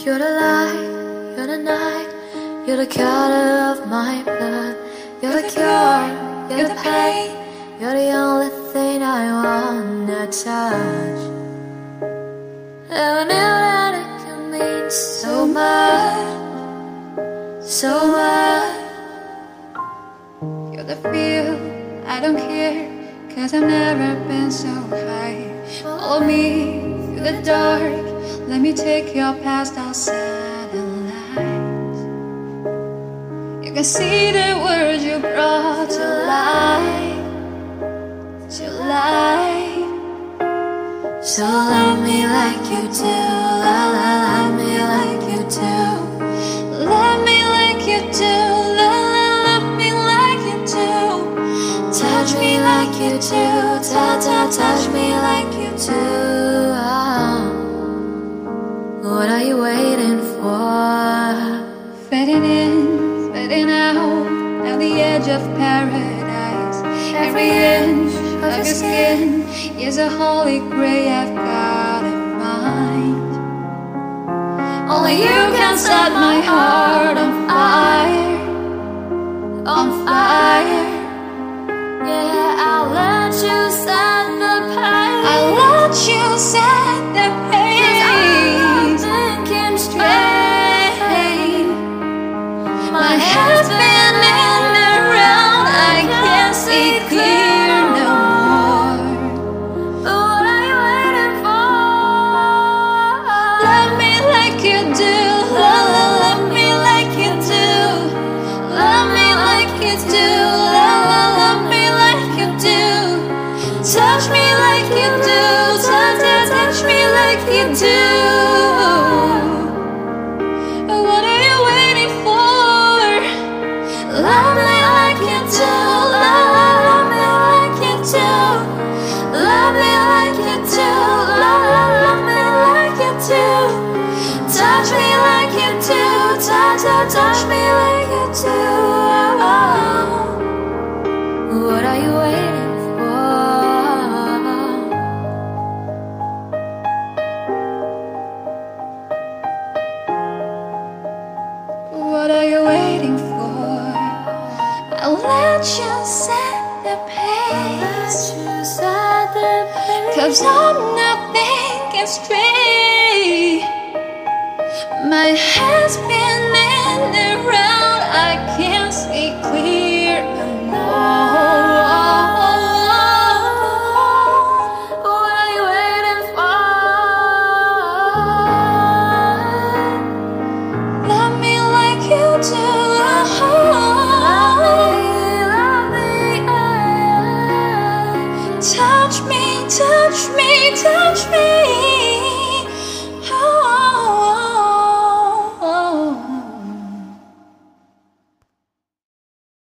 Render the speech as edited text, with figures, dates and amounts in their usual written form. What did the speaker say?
You're the light, you're the night, you're the color of my blood. You're the cure, you're the pain, you're the only thing I wanna touch. Never knew that it could mean so much, so much. You're the feel, I don't care, 'cause I've never been so high. Follow me through the dark, let me take your past outside the light. You can see the words you brought to life, to life. So love me like you do, love me like you do. Love me like you do, love me like you do. Touch me like you do, touch me like you do. What are you waiting for? Fading in, fading out, at the edge of paradise. Every inch of your skin is a holy grail I've got in mind. Only you can set my heart on fire, on fire. Yeah, I'll let you set the pace. I'll let you set the pace. 'Cause I'm not thinking straight. My head's spinning around, I can't see clear no more. What are you waiting for? Love me like you do, love me like you do. Love me like you do, love me like you do. Touch me like you do, touch me like you do. What are you waiting for? Love me like you do, love me like you do. Love me like you do, love me like you do. Touch me like you do, touch me like you do. What are you waiting for? What are you waiting for? I'll let you set the pace, 'cause I'm not thinking straight. My head's spinning around, I can't see clear no more. What are you waiting for? Love me like you do. Love me. Touch me, touch me, touch me.